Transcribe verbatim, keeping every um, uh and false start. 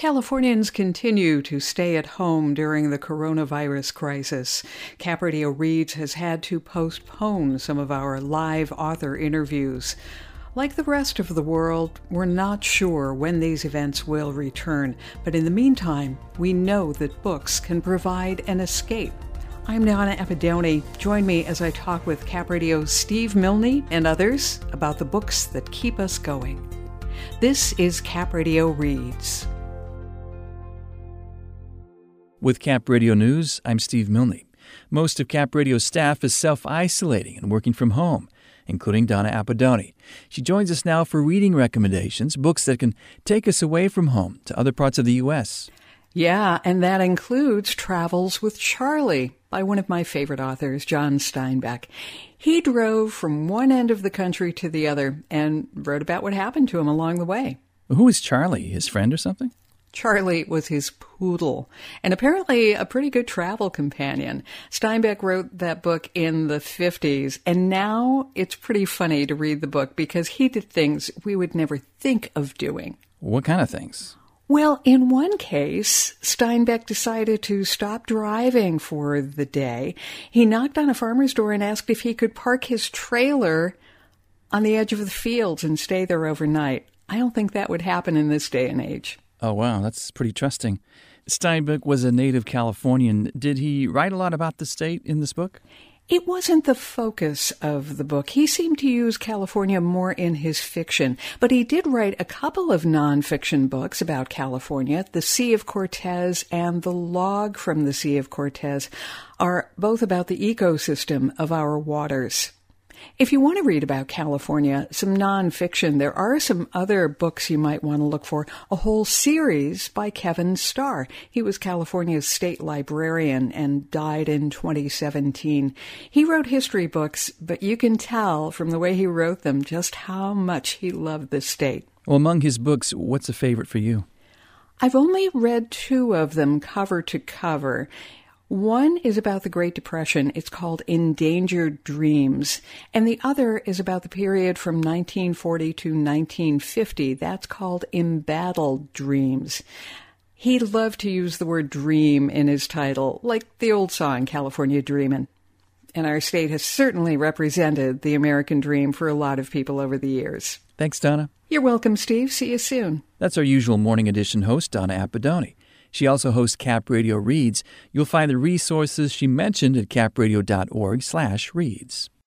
Californians continue to stay at home during the coronavirus crisis. Cap Radio Reads has had to postpone some of our live author interviews. Like the rest of the world, we're not sure when these events will return, but in the meantime, we know that books can provide an escape. I'm Donna Appadoni. Join me as I talk with Cap Radio's Steve Milne and others about the books that keep us going. This is Cap Radio Reads. With Cap Radio News, I'm Steve Milne. Most of Cap Radio's staff is self-isolating and working from home, including Donna Appadoni. She joins us now for reading recommendations, books that can take us away from home to other parts of the U S Yeah, and that includes Travels with Charlie by one of my favorite authors, John Steinbeck. He drove from one end of the country to the other and wrote about what happened to him along the way. Who is Charlie? His friend or something? Charlie was his poodle, and apparently a pretty good travel companion. Steinbeck wrote that book in the fifties, and now it's pretty funny to read the book because he did things we would never think of doing. What kind of things? Well, in one case, Steinbeck decided to stop driving for the day. He knocked on a farmer's door and asked if he could park his trailer on the edge of the fields and stay there overnight. I don't think that would happen in this day and age. Oh, wow, that's pretty trusting. Steinbeck was a native Californian. Did he write a lot about the state in this book? It wasn't the focus of the book. He seemed to use California more in his fiction, but he did write a couple of nonfiction books about California. The Sea of Cortez and The Log from the Sea of Cortez are both about the ecosystem of our waters. If you want to read about California, some nonfiction, there are some other books you might want to look for. A whole series by Kevin Starr. He was California's state librarian and died in twenty seventeen. He wrote history books, but you can tell from the way he wrote them just how much he loved the state. Well, among his books, what's a favorite for you? I've only read two of them cover to cover. One is about the Great Depression. It's called Endangered Dreams. And the other is about the period from nineteen forty to nineteen fifty. That's called Embattled Dreams. He loved to use the word dream in his title, like the old song, California Dreamin'. And our state has certainly represented the American dream for a lot of people over the years. Thanks, Donna. You're welcome, Steve. See you soon. That's our usual Morning Edition host, Donna Appadoni. She also hosts Cap Radio Reads. You'll find the resources she mentioned at capradio.org slash reads.